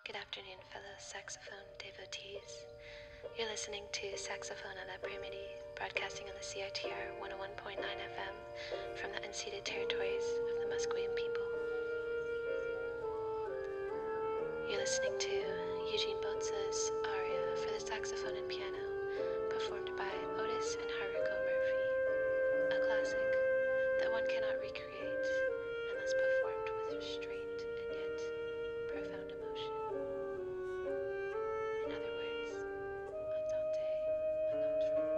Good afternoon, fellow saxophone devotees. You're listening to Saxophone à l'après-midi, broadcasting on the CITR 101.9 FM from the unceded territories of the Musqueam people. You're listening to Eugene Botza's aria for the saxophone and piano, performed by Otis and Haruko Murphy, a classic that one cannot recreate unless performed with restraint and yet profound emotion. In other words, andante ma non troppo.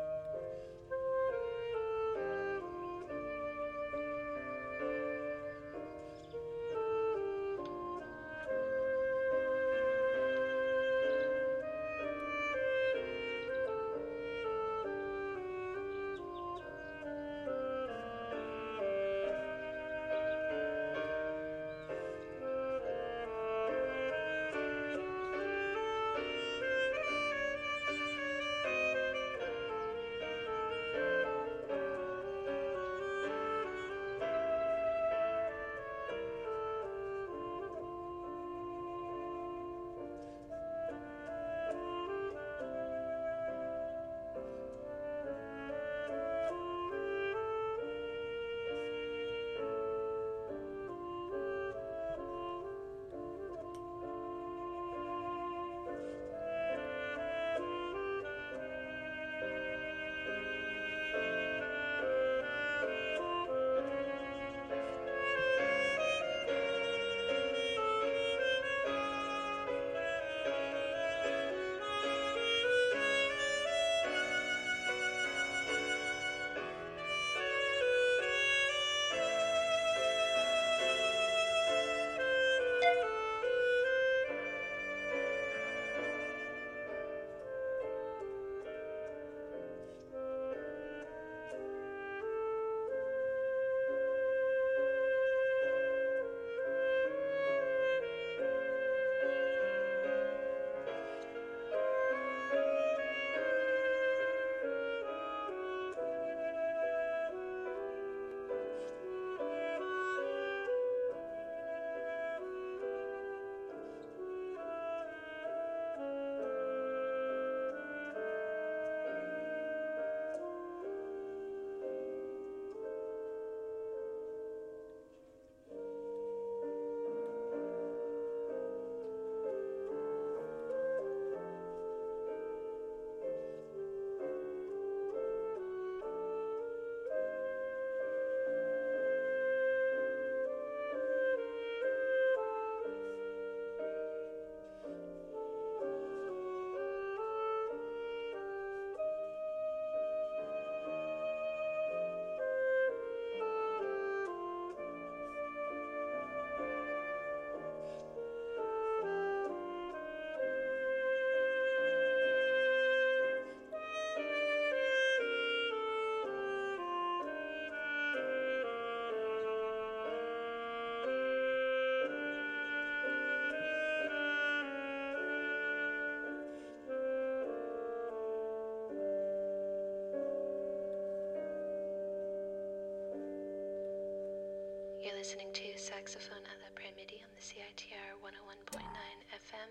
You're listening to Saxophone à l'après-midi on the CITR 101.9 FM,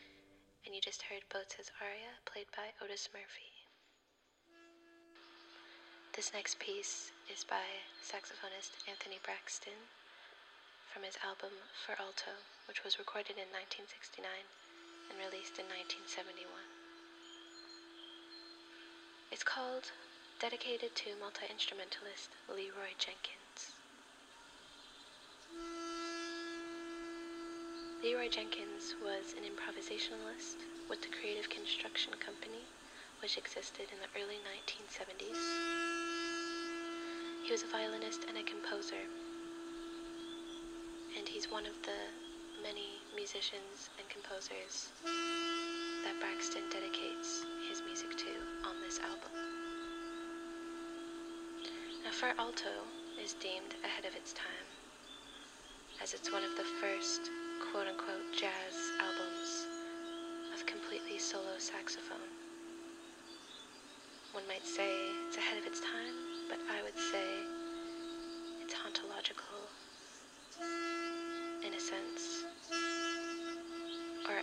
and you just heard Botza's aria played by Otis Murphy. This next piece is by saxophonist Anthony Braxton from his album For Alto, which was recorded in 1969 and released in 1971. It's called Dedicated to Multi-Instrumentalist Leroy Jenkins. Leroy Jenkins was an improvisationalist with the Creative Construction Company, which existed in the early 1970s. He was a violinist and a composer, and he's one of the many musicians and composers that Braxton dedicates his music to on this album. Now, For Alto is deemed ahead of its time, as it's one of the first quote-unquote jazz albums of completely solo saxophone. One might say it's ahead of its time, but I would say it's hauntological in a sense, or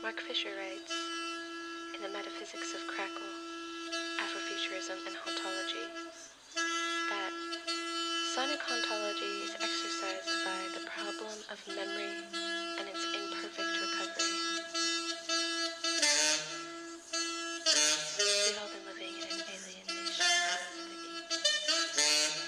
Mark Fisher writes, in The Metaphysics of Crackle, Afrofuturism and Hauntology, that sonic hauntology is exercised by the problem of memory and its imperfect recovery. We've all been living in an alien nation of the apes.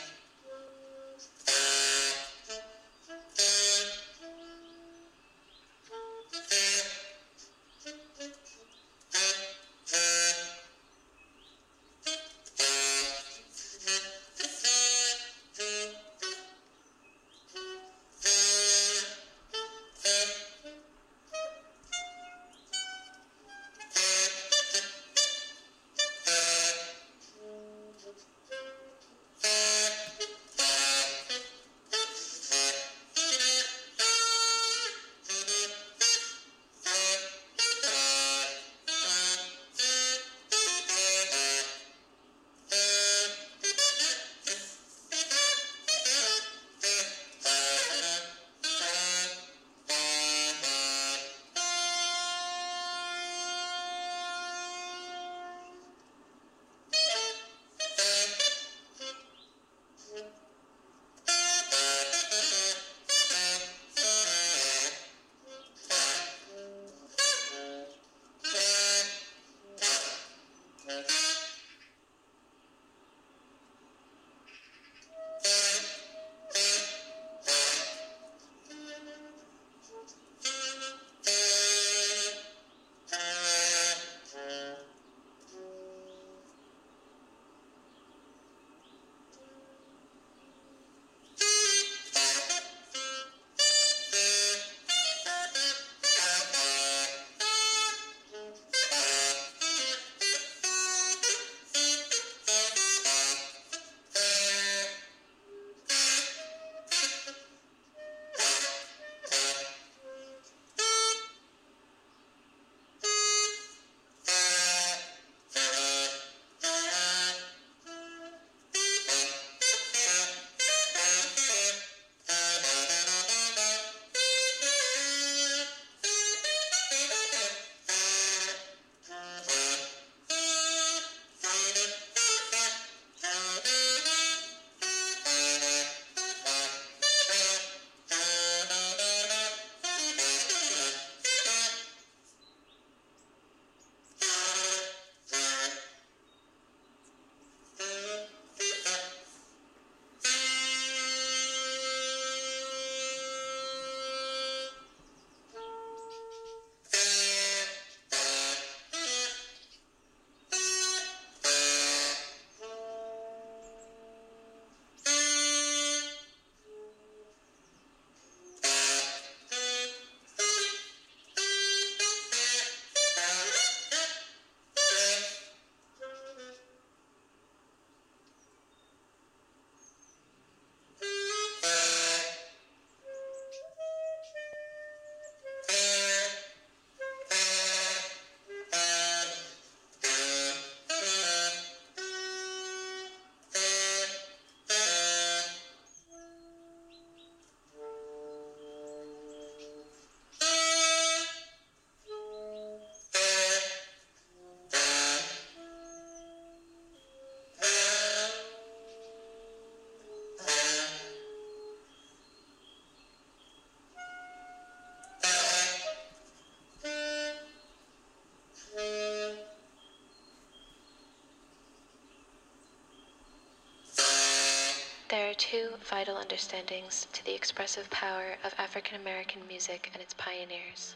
There are two vital understandings to the expressive power of African American music and its pioneers.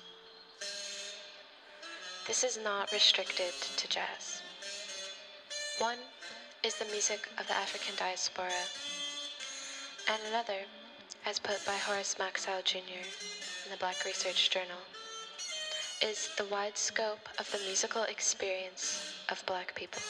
This is not restricted to jazz. One is the music of the African diaspora, and another, as put by Horace Maxwell Jr. in the Black Research Journal, is the wide scope of the musical experience of Black people.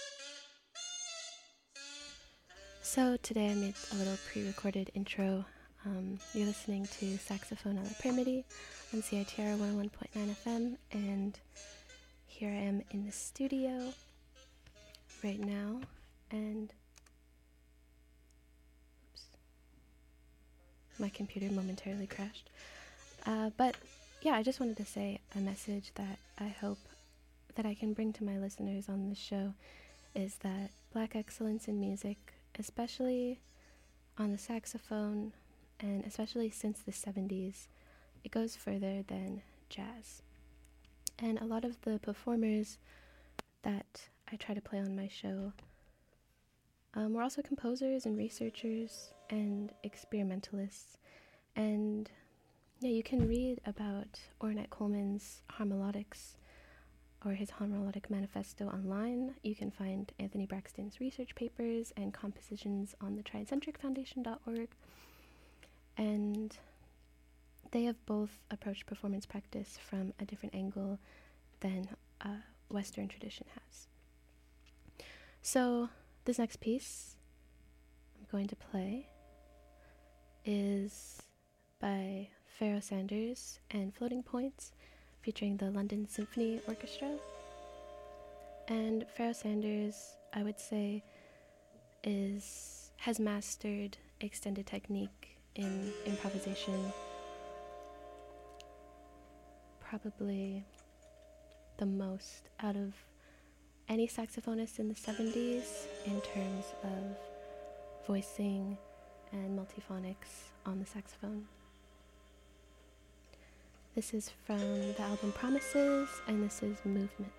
So today I made a little pre-recorded intro You're listening to Saxophone alla Primity on CITR 101.9 FM, and here I am in the studio right now, and oops, my computer momentarily crashed. But yeah, I just wanted to say a message that I hope that I can bring to my listeners on this show is that Black excellence in music, especially on the saxophone, and especially since the 70s, it goes further than jazz. And a lot of the performers that I try to play on my show were also composers and researchers and experimentalists. And yeah, you can read about Ornette Coleman's Harmolodics or his Harmolodic Manifesto online. You can find Anthony Braxton's research papers and compositions on the tricentricfoundation.org. And they have both approached performance practice from a different angle than Western tradition has. So this next piece I'm going to play is by Pharoah Sanders and Floating Points, featuring the London Symphony Orchestra. And Pharoah Sanders, I would say, has mastered extended technique in improvisation probably the most out of any saxophonist in the 70s in terms of voicing and multiphonics on the saxophone. This is from the album Promises, and this is Movement.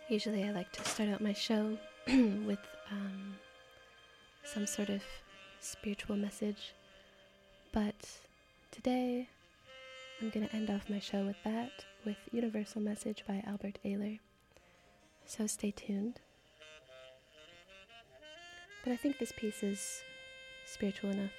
Usually I like to start out my show with some sort of spiritual message, but today I'm going to end off my show with that, with Universal Message by Albert Ayler. So stay tuned. But I think this piece is spiritual enough.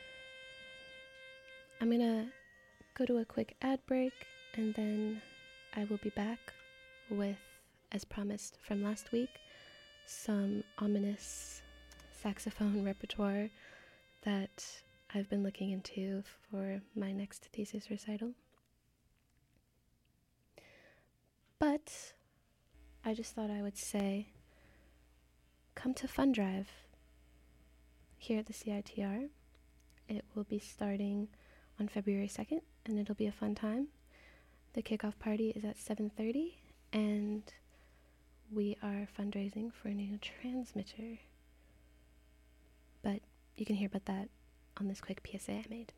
I'm going to go to a quick ad break, and then I will be back with, as promised from last week, some ominous saxophone repertoire that I've been looking into for my next thesis recital. But I just thought I would say, come to Fun Drive here at the CITR. It will be starting on February 2nd, and it'll be a fun time. The kickoff party is at 7:30, and we are fundraising for a new transmitter. But you can hear about that on this quick PSA I made.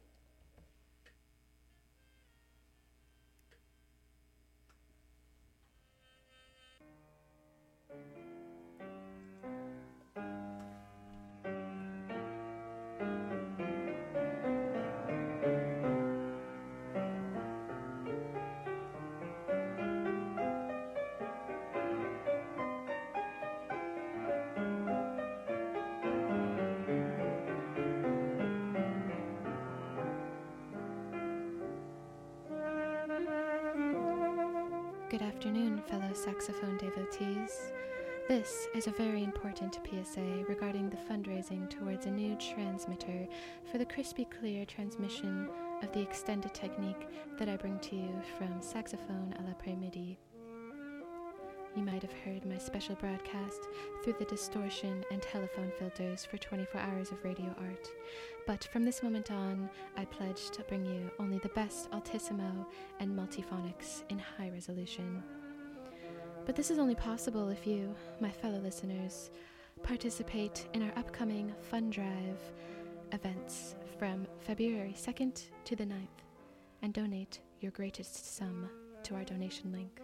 Good afternoon, fellow saxophone devotees. This is a very important PSA regarding the fundraising towards a new transmitter for the crispy clear transmission of the extended technique that I bring to you from Saxophone à l'après-midi. You might have heard my special broadcast through the distortion and telephone filters for 24 hours of radio art, but from this moment on, I pledge to bring you only the best altissimo and multiphonics in high resolution. But this is only possible if you, my fellow listeners, participate in our upcoming Fun Drive events from February 2nd to the 9th and donate your greatest sum to our donation link.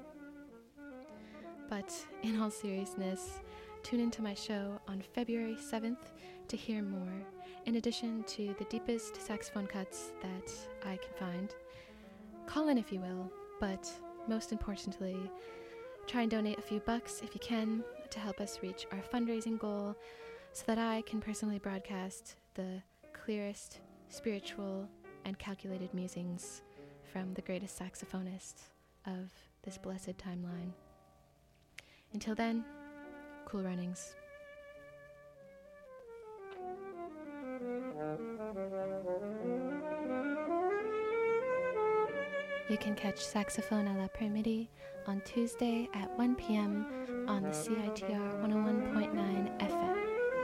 But in all seriousness, tune into my show on February 7th to hear more, in addition to the deepest saxophone cuts that I can find. Call in if you will, but most importantly, try and donate a few bucks if you can to help us reach our fundraising goal so that I can personally broadcast the clearest, spiritual, and calculated musings from the greatest saxophonist of this blessed timeline. Until then, cool runnings. You can catch Saxophone à l'après-midi on Tuesday at 1 p.m. on the CITR 101.9 FM.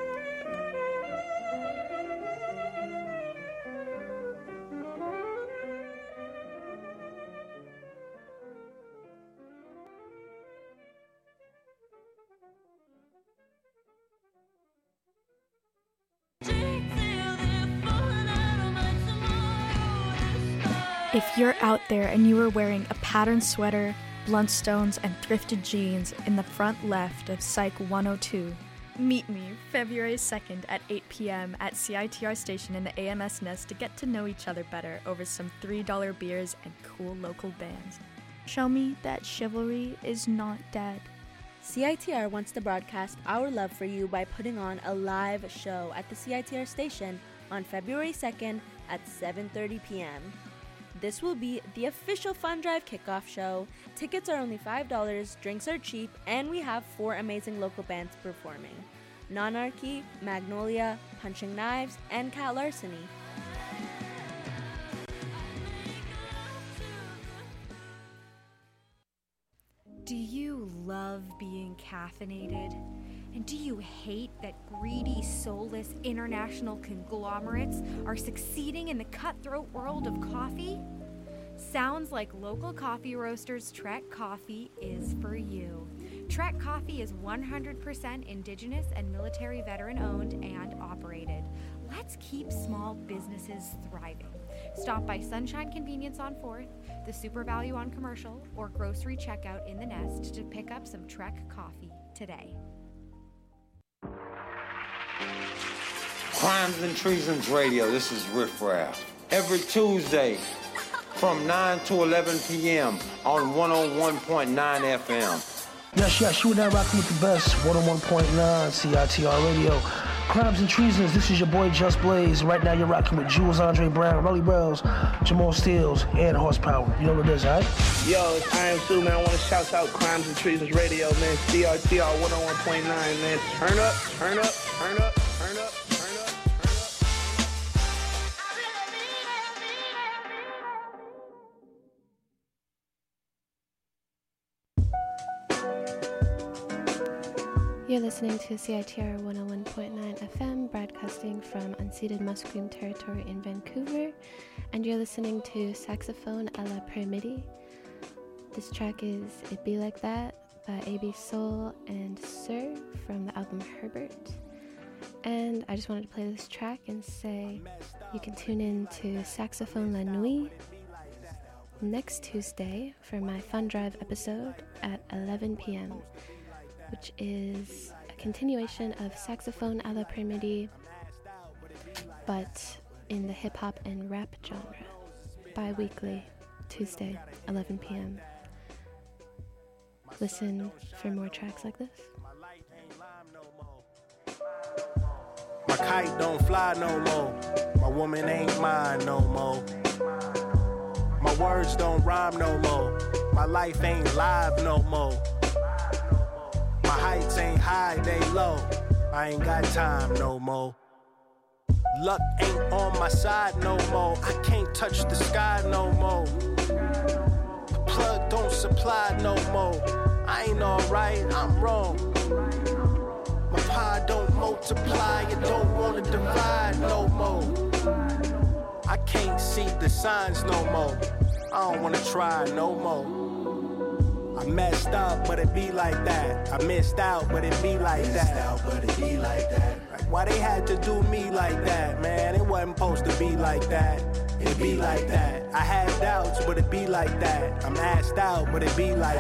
If you're out there and you are wearing a patterned sweater, Bluntstones, and thrifted jeans in the front left of Psych 102, meet me February 2nd at 8 p.m. at CITR Station in the AMS Nest to get to know each other better over some $3 beers and cool local bands. Show me that chivalry is not dead. CITR wants to broadcast our love for you by putting on a live show at the CITR Station on February 2nd at 7:30 p.m. This will be the official Fun Drive kickoff show. Tickets are only $5, drinks are cheap, and we have 4 amazing local bands performing: Nonarchy, Magnolia, Punching Knives, and Cat Larceny. Do you love being caffeinated? And do you hate that greedy, soulless international conglomerates are succeeding in the cutthroat world of coffee? Sounds like local coffee roasters Trek Coffee is for you. Trek Coffee is 100% indigenous and military veteran owned and operated. Let's keep small businesses thriving. Stop by Sunshine Convenience on 4th, the Super Value on Commercial, or grocery checkout in the Nest to pick up some Trek Coffee today. Crimes and Treasons Radio, this is Riff Raff. Every Tuesday from 9 to 11 p.m. on 101.9 FM. Yes, you and I rocking with the best, 101.9 CITR Radio. Crimes and Treasons, this is your boy Just Blaze. Right now you're rocking with Jules Andre Brown, Rolly Bells, Jamal Steels, and Horsepower. You know what it is, alright? Yo, it's I Am Sue, man. I want to shout out Crimes and Treasons Radio, man. CRTR 101.9, man. Turn up, turn up, turn up, turn up, turn up. You're listening to CITR 101.9 FM, broadcasting from unceded Musqueam territory in Vancouver, and you're listening to Saxophone a la Pré-Midi. This track is It Be Like That by AB Soul and Sir from the album Herbert. And I just wanted to play this track and say you can tune in to Saxophone La Nuit next Tuesday for my Fun Drive episode at 11 p.m., which is a continuation of Saxophone a la Pré-Midi, but in the hip-hop and rap genre. Bi-weekly, Tuesday, 11 p.m. Listen for more tracks like this. My kite don't fly no more. My woman ain't mine no more. My words don't rhyme no more. My life ain't live no more. My heights ain't high, they low. I ain't got time no more. Luck ain't on my side no more. I can't touch the sky no more. The plug don't supply no more. I ain't alright, I'm wrong. My pie don't multiply, it don't wanna divide no more. I can't see the signs no more. I don't wanna try no more. I messed up, but it be like that. I missed out, but it be like that. Like, why they had to do me like that, man? It wasn't supposed to be like that. It be like that. I had doubts, but it be like that. I'm asked out, but it be like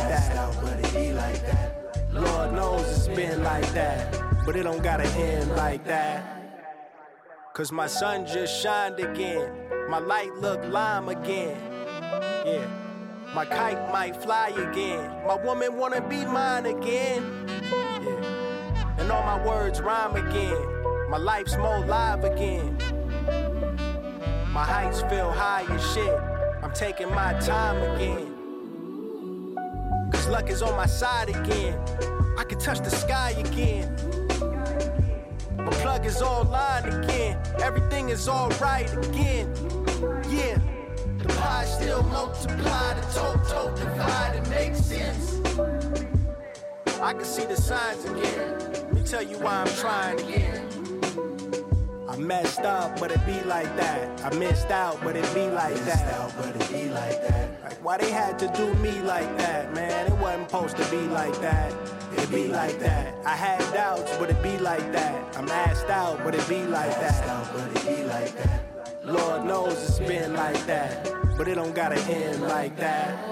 that. Lord knows it's been like that, but it don't gotta end like that. Cause my sun just shined again. My light look lime again. Yeah. My kite might fly again. My woman wanna be mine again. Yeah. And all my words rhyme again. My life's more live again. My heights feel high as shit. I'm taking my time again. Cause luck is on my side again. I can touch the sky again. My plug is online again. Everything is alright again. Yeah. The pie still multiply, the total divide, it makes sense. I can see the signs again. Let me tell you why I'm trying again. I messed up, but it be like that. I missed out, but it be like that. Like, why they had to do me like that, man? It wasn't supposed to be like that. It be like that. I had doubts, but it be like that. I'm asked out, but it be like that. Lord knows it's been like that, but it don't gotta end like that.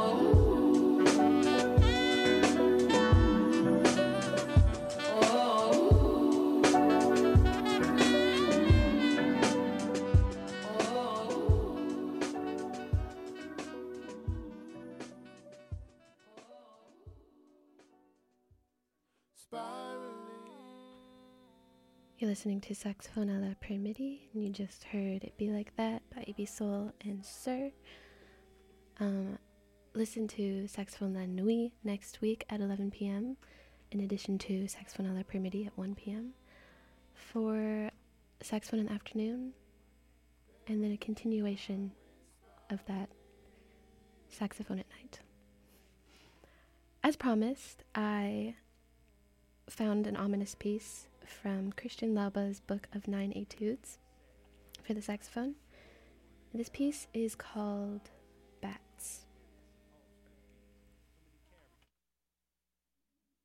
You're listening to Saxophone a la Pré-Midi, and you just heard It Be Like That by AB Soul and Sir. Listen to Saxophone La Nuit next week at 11 p.m., in addition to Saxophone a la Pré-Midi at 1 p.m. for Saxophone in the afternoon, and then a continuation of that Saxophone at night. As promised, I found an ominous piece from Christian Lauba's Book of Nine Etudes for the saxophone. This piece is called Bats.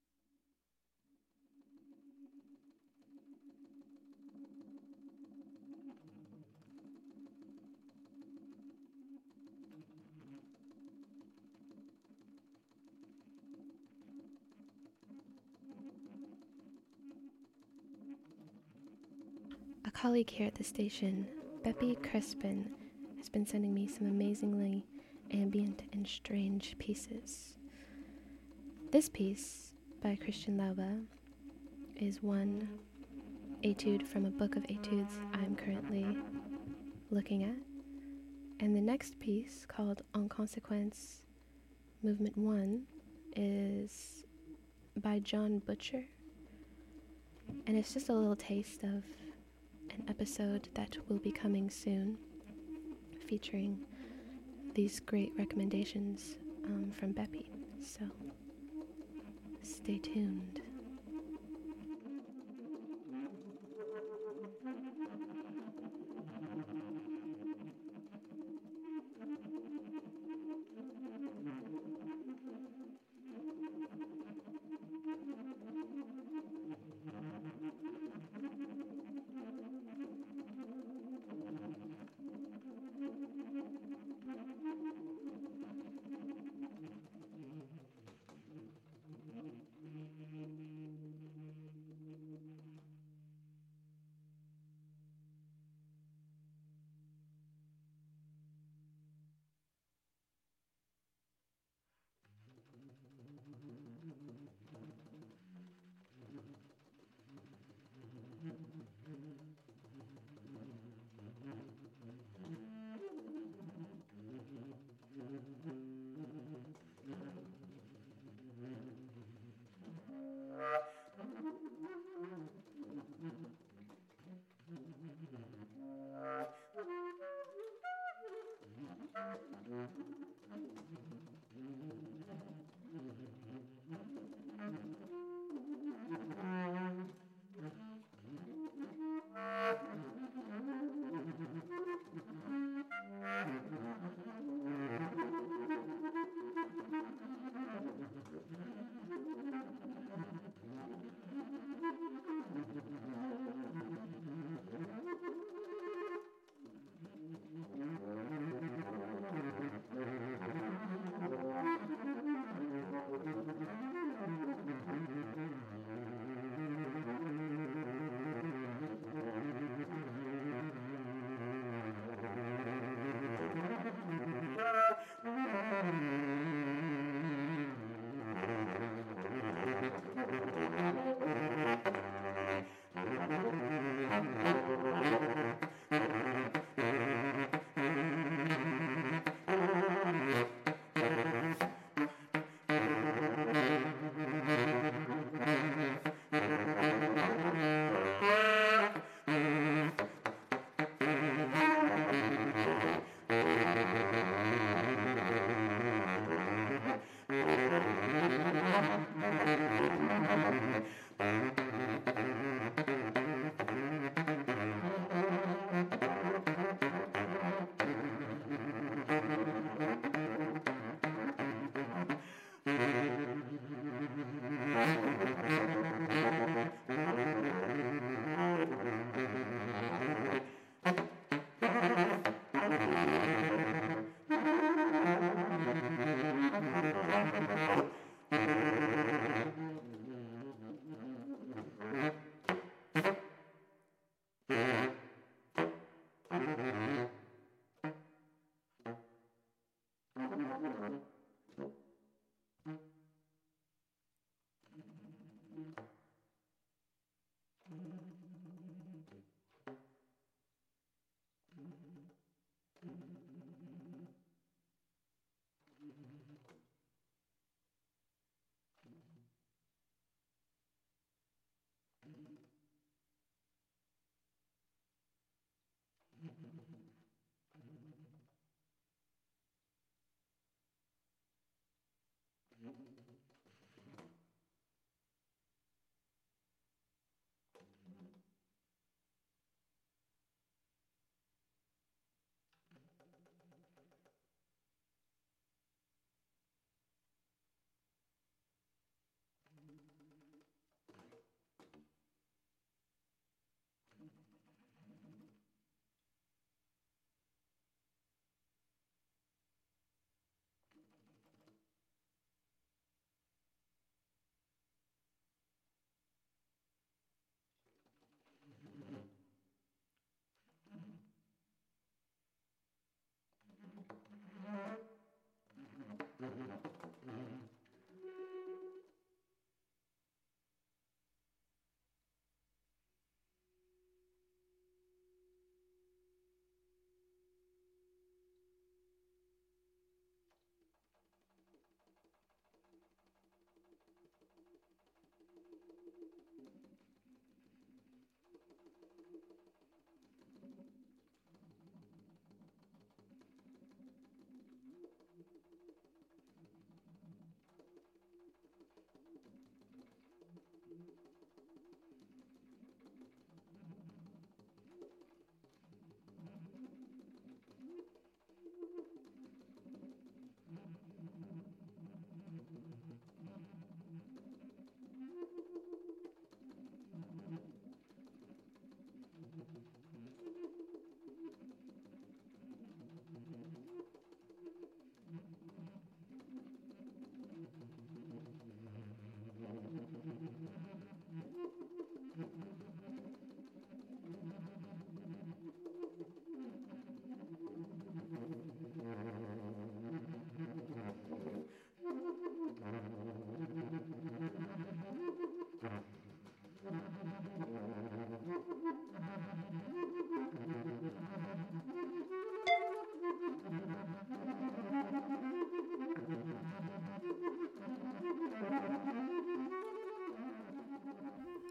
colleague here at the station, Beppy Crispin, has been sending me some amazingly ambient and strange pieces. This piece by Christian Lauba is one etude from a book of etudes I'm currently looking at. And the next piece, called En Consequence Movement 1, is by John Butcher. And it's just a little taste of an episode that will be coming soon, featuring these great recommendations from Beppy. So, stay tuned.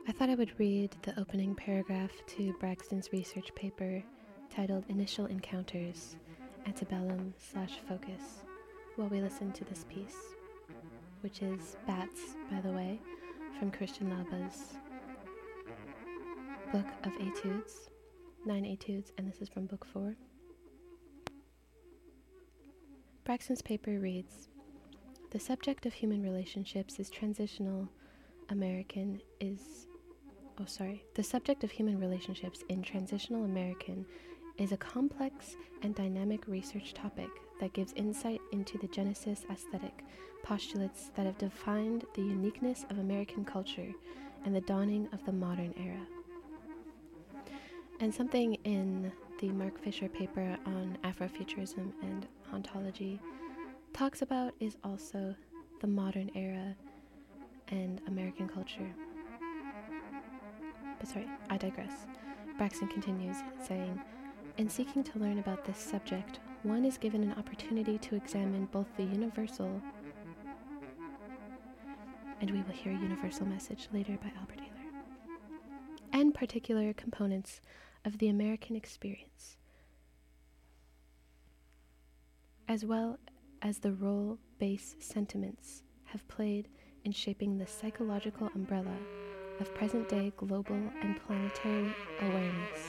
I thought I would read the opening paragraph to Braxton's research paper titled Initial Encounters, Antebellum/Focus, while we listen to this piece, which is Bats, by the way, from Christian Laba's book of etudes, 9 etudes, and this is from book 4. Braxton's paper reads, "The subject of human relationships is transitional American The subject of human relationships in transitional American is a complex and dynamic research topic that gives insight into the Genesis aesthetic postulates that have defined the uniqueness of American culture and the dawning of the modern era." And something in the Mark Fisher paper on Afrofuturism and ontology talks about is also the modern era and American culture. But sorry, I digress. Braxton continues, saying, "In seeking to learn about this subject, one is given an opportunity to examine both the universal," and we will hear a universal message later by Albert Ehler, "and particular components of the American experience, as well as the role base sentiments have played in shaping the psychological umbrella of present-day global and planetary awareness."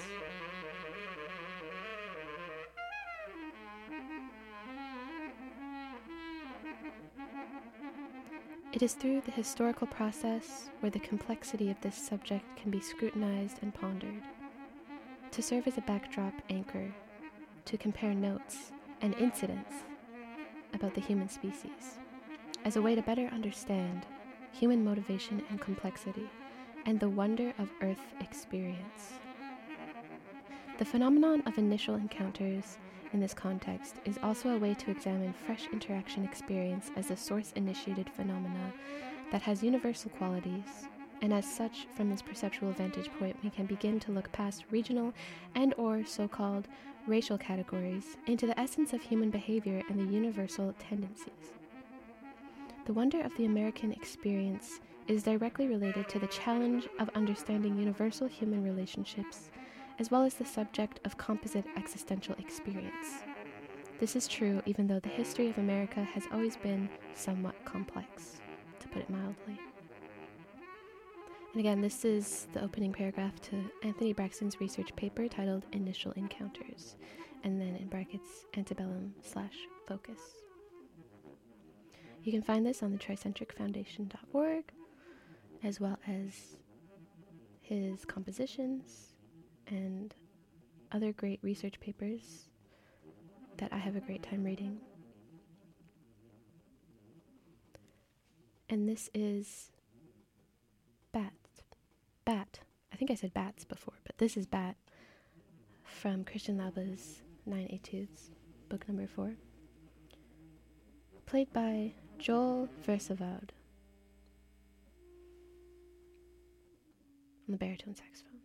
It is through the historical process where the complexity of this subject can be scrutinized and pondered, to serve as a backdrop anchor, to compare notes and incidents about the human species, as a way to better understand human motivation and complexity, and the wonder of Earth experience. The phenomenon of initial encounters in this context is also a way to examine fresh interaction experience as a source-initiated phenomena that has universal qualities, and as such, from this perceptual vantage point, we can begin to look past regional and/or so-called racial categories into the essence of human behavior and the universal tendencies. The wonder of the American experience is directly related to the challenge of understanding universal human relationships, as well as the subject of composite existential experience. This is true even though the history of America has always been somewhat complex, to put it mildly. And again, this is the opening paragraph to Anthony Braxton's research paper titled Initial Encounters, and then in brackets, Antebellum/Focus. You can find this on the tricentricfoundation.org, as well as his compositions and other great research papers that I have a great time reading. And this is Bat. I think I said Bats before, but this is Bat from Christian Laba's 9 Etudes, book number 4. Played by Joel Versavard on the baritone saxophone.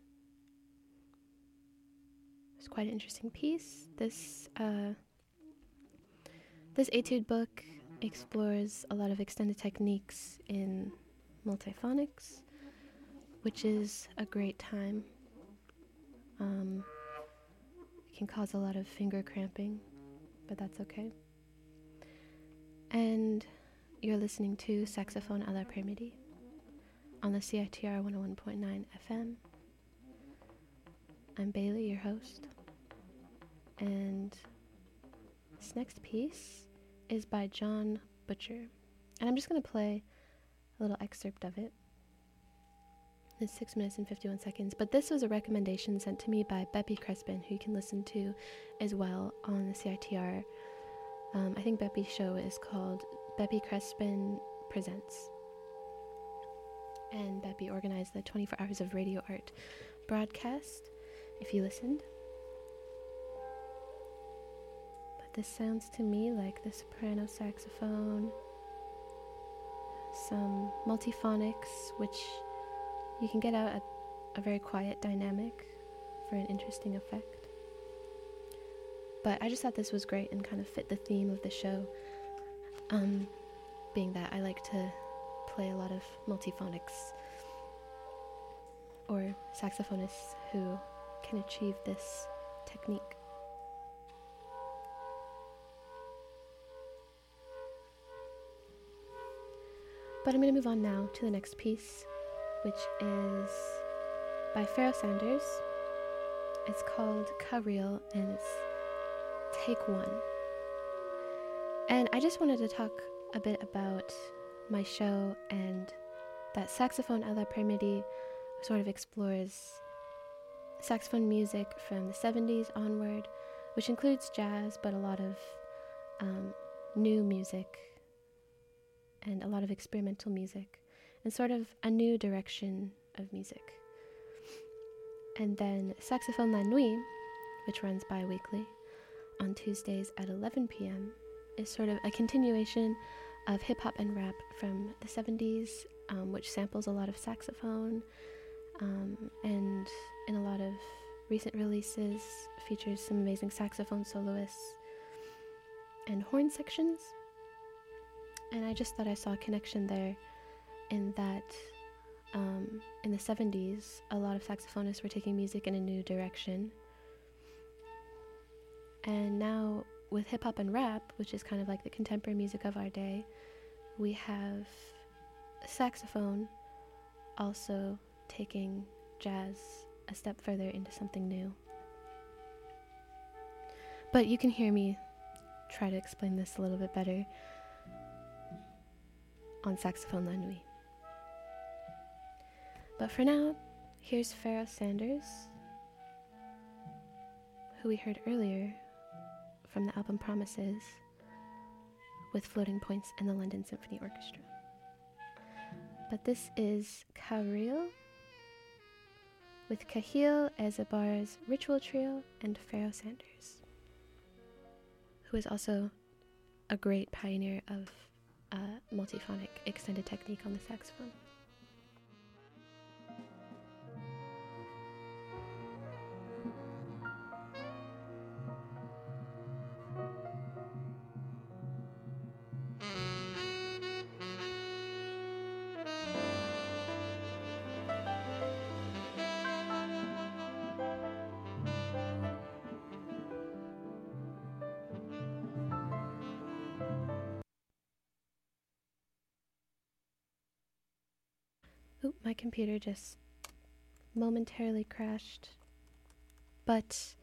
It's quite an interesting piece. This etude book explores a lot of extended techniques in multiphonics, which is a great time. It can cause a lot of finger cramping, but that's okay. And you're listening to Saxophone à l'après-midi on the CITR 101.9 FM. I'm Bailey, your host. And this next piece is by John Butcher. And I'm just going to play a little excerpt of it. It's 6 minutes and 51 seconds. But this was a recommendation sent to me by Beppy Crespin, who you can listen to as well on the CITR. I think Beppy's show is called Beppy Crespin Presents. And Beppy organized the 24 Hours of Radio Art broadcast, if you listened. But this sounds to me like the soprano saxophone, some multiphonics, which you can get out a very quiet dynamic for an interesting effect. But I just thought this was great and kind of fit the theme of the show, being that I like to play a lot of multiphonics. for saxophonists who can achieve this technique. But I'm going to move on now to the next piece, which is by Pharoah Sanders. It's called Ka-Reel, and it's Take One. And I just wanted to talk a bit about my show, and that Saxophone à l'après-midi sort of explores saxophone music from the 70s onward, which includes jazz, but a lot of new music and a lot of experimental music, and sort of a new direction of music. And then Saxophone La Nuit, which runs bi-weekly on Tuesdays at 11 p.m., is sort of a continuation of hip-hop and rap from the 70s, which samples a lot of saxophone, and in a lot of recent releases features some amazing saxophone soloists and horn sections. And I just thought I saw a connection there in that in the 70s, a lot of saxophonists were taking music in a new direction. And now with hip-hop and rap, which is kind of like the contemporary music of our day, we have saxophone also taking jazz a step further into something new. But you can hear me try to explain this a little bit better on Saxophone La Nuit. But for now, here's Pharoah Sanders, who we heard earlier from the album Promises, with Floating Points and the London Symphony Orchestra. But this is Ka-Reel with Kahil Ezabar's Ritual Trio and Pharoah Sanders, who is also a great pioneer of multiphonic extended technique on the saxophone. Oop, my computer just momentarily crashed, but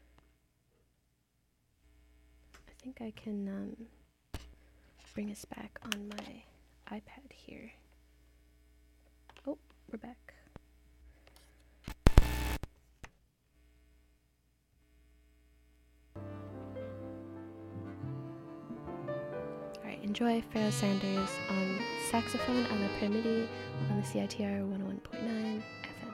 I think I can bring us back on my iPad here. Oh, we're back. Alright, enjoy Pharoah Sanders on Saxophone à l'après-midi on the CITR 101.9 FM.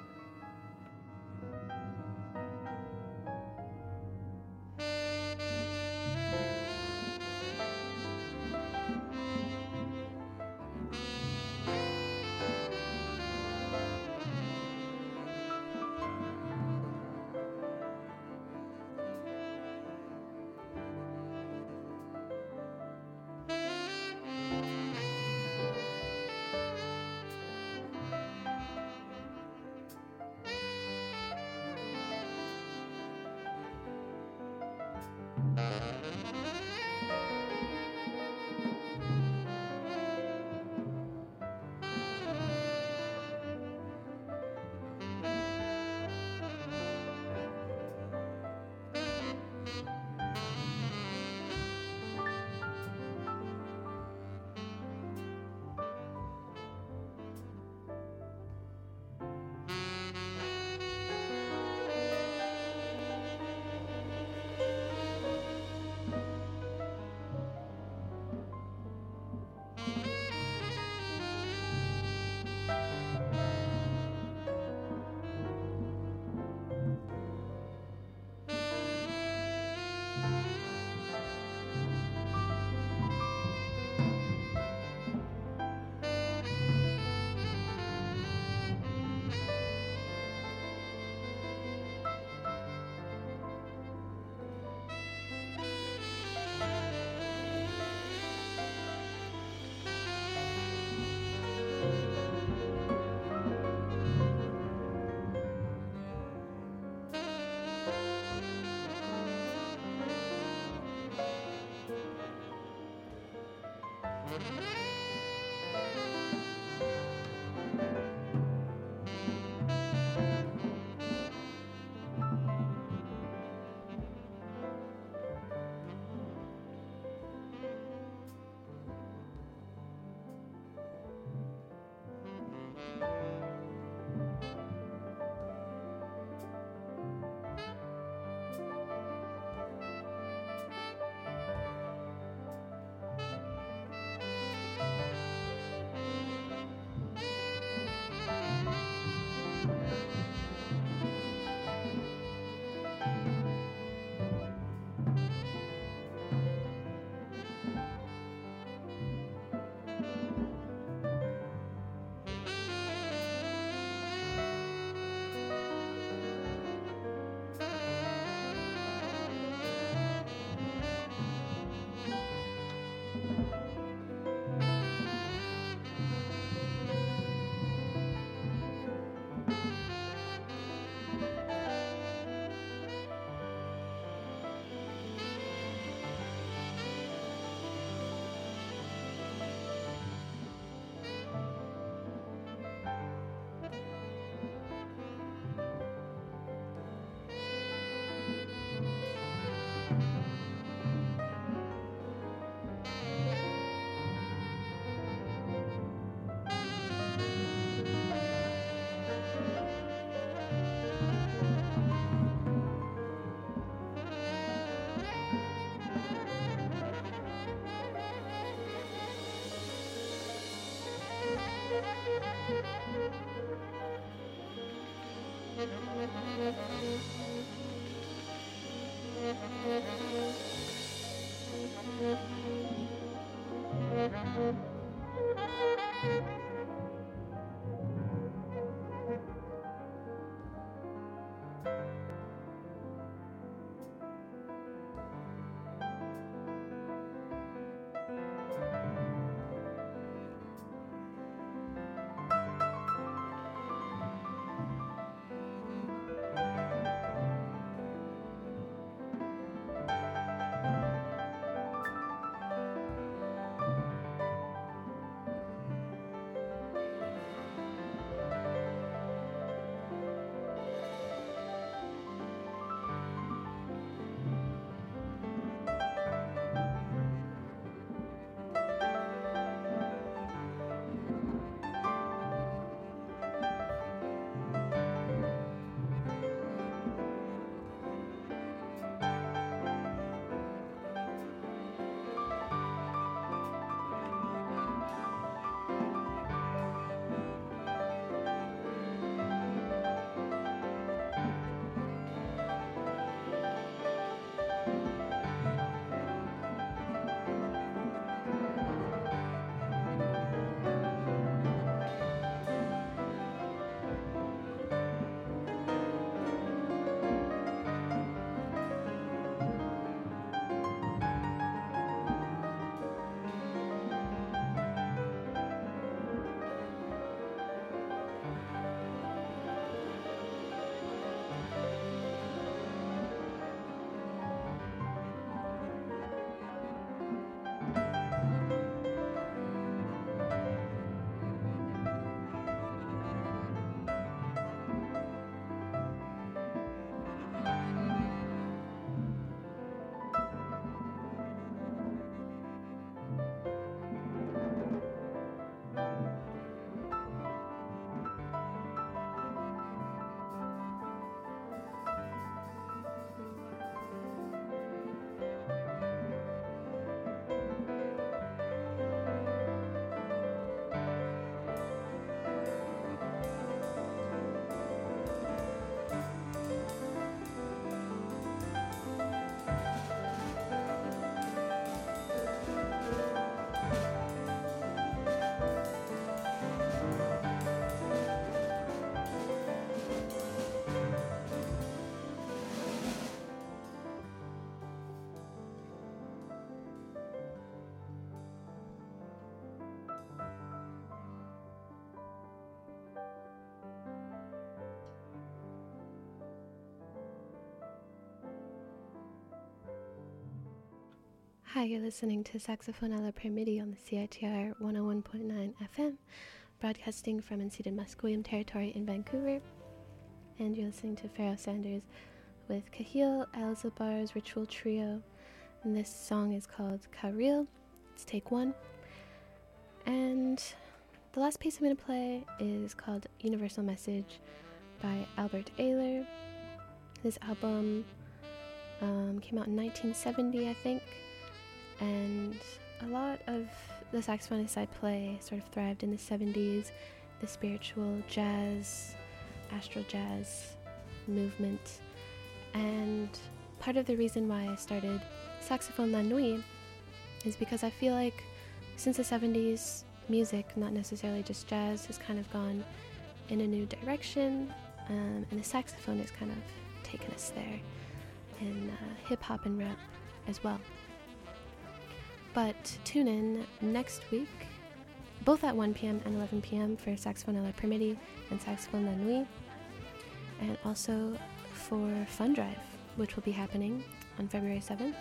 Hi, you're listening to Saxophone alla Permidi on the CITR 101.9 FM, broadcasting from unceded Musqueam territory in Vancouver. And you're listening to Pharoah Sanders with Kahil Alzabar's Ritual Trio. And this song is called Karil. It's take one. And the last piece I'm going to play is called Universal Message by Albert Ayler. This album came out in 1970, I think. And a lot of the saxophonists I play sort of thrived in the 70s, the spiritual jazz, astral jazz movement. And part of the reason why I started Saxophone La Nuit is because I feel like since the 70s, music, not necessarily just jazz, has kind of gone in a new direction, and the saxophone has kind of taken us there in hip-hop and rap as well. But tune in next week, both at 1 p.m. and 11 p.m. for Saxophone alla Permidi and Saxophone La Nuit, and also for Fun Drive, which will be happening on February 7th.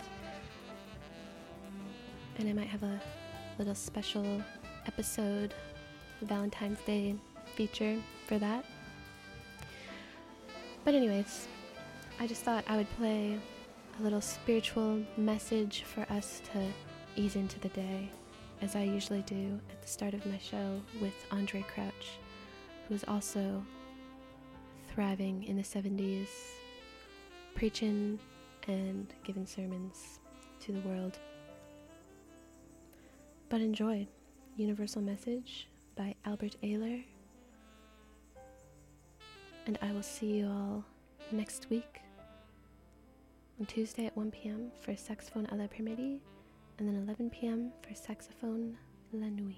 And I might have a little special episode, Valentine's Day feature for that. But anyways, I just thought I would play a little spiritual message for us to ease into the day, as I usually do at the start of my show with Andre Crouch, who was also thriving in the 70s, preaching and giving sermons to the world. But enjoy Universal Message by Albert Ayler, and I will see you all next week on Tuesday at 1 p.m. for Saxophone alla Permidi, and then 11 p.m. for Saxophone La Nuit.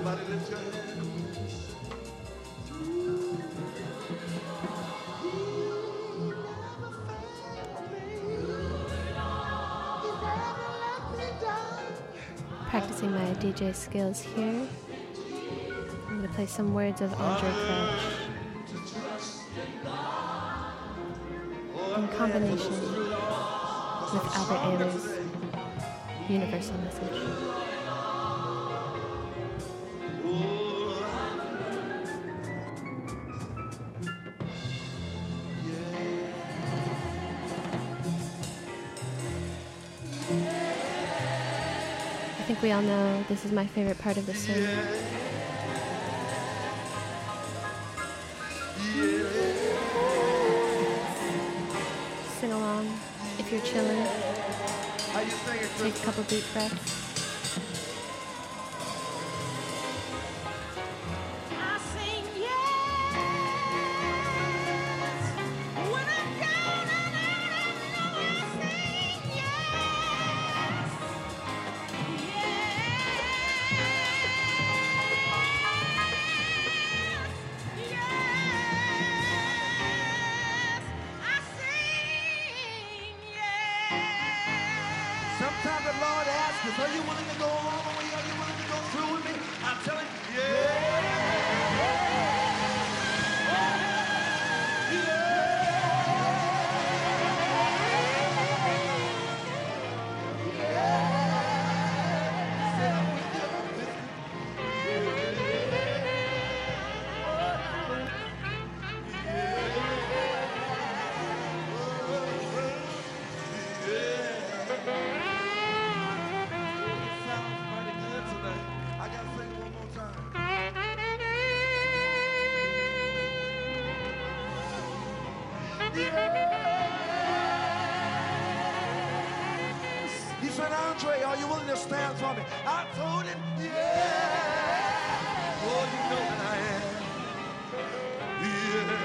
Somebody lift your hands. Practicing my DJ skills here. I'm going to play some words of Andre Crouch in combination with Albert Ayler's Universal Message. I think we all know this is my favorite part of the song. Sing along if you're chilling. Take a couple deep breaths. Sometimes the Lord asks us, are you willing to go all the way? Are you willing to go through with me? I'm telling you, He said, Andre, are you willing to stand for me? I told him, yeah. Oh, you know that I am. Yeah.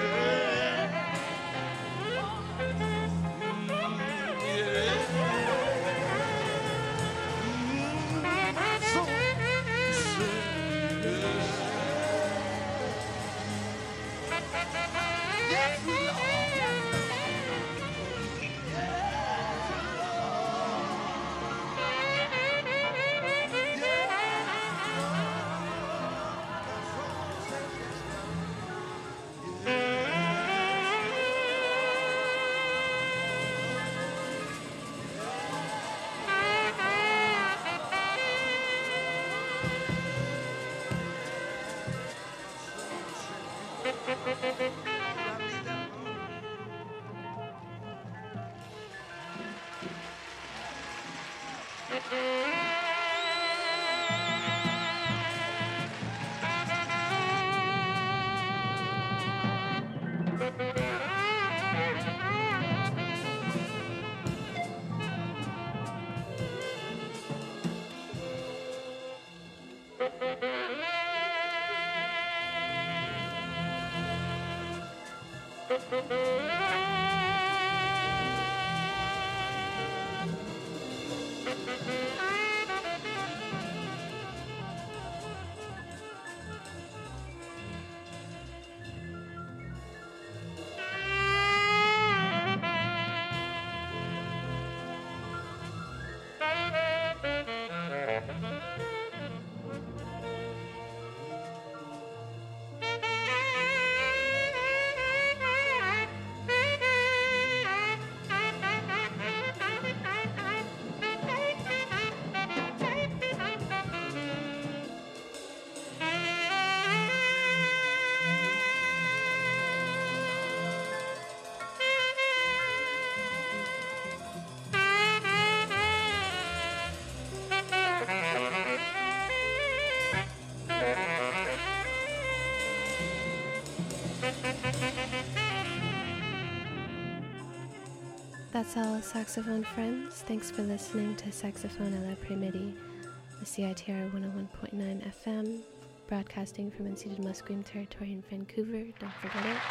That's all, saxophone friends. Thanks for listening to Saxophone à l'après-midi, the CITR 101.9 FM, broadcasting from unceded Musqueam territory in Vancouver. Don't forget it.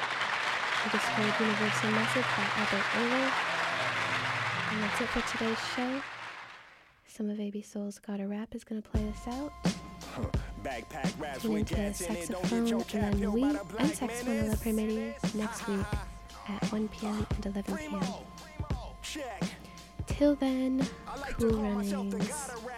We just heard Universal Message by Albert Ayler. And that's it for today's show. Some of AB Soul's Gotta Rap is going to play us out. Tune into Saxophone and then we and Saxophone will premiere next week at 1 p.m. and 11 p.m. Till then, cool runnings.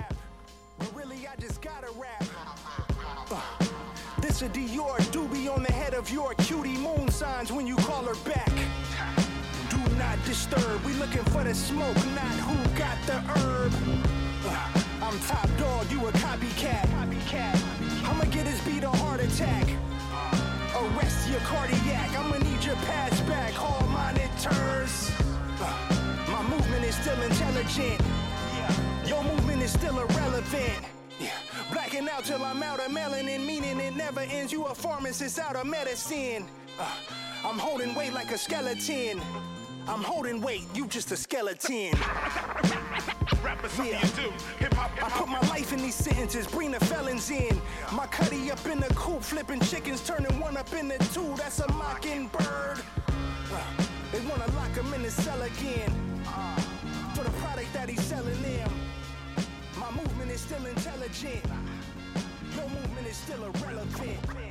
This a Dior doobie on the head of your cutie moon signs when you call her back. Do not disturb, we looking for the smoke, not who got the herb. I'm top dog, you a copycat. I'ma get his beat a heart attack. Arrest your cardiac, I'ma need your pass back, hall monitors. My movement is still intelligent. Your movement is still irrelevant. Blacking out till I'm out of melanin, meaning it never ends. You a pharmacist out of medicine. I'm holding weight like a skeleton. I'm holding weight, you just a skeleton. Yeah. I put my life in these sentences, bring the felons in. My cutty up in the coop, flipping chickens, turning one up into two. That's a mockingbird. They wanna lock him in the cell again for the product that he's selling them. My movement is still intelligent. Your movement is still irrelevant.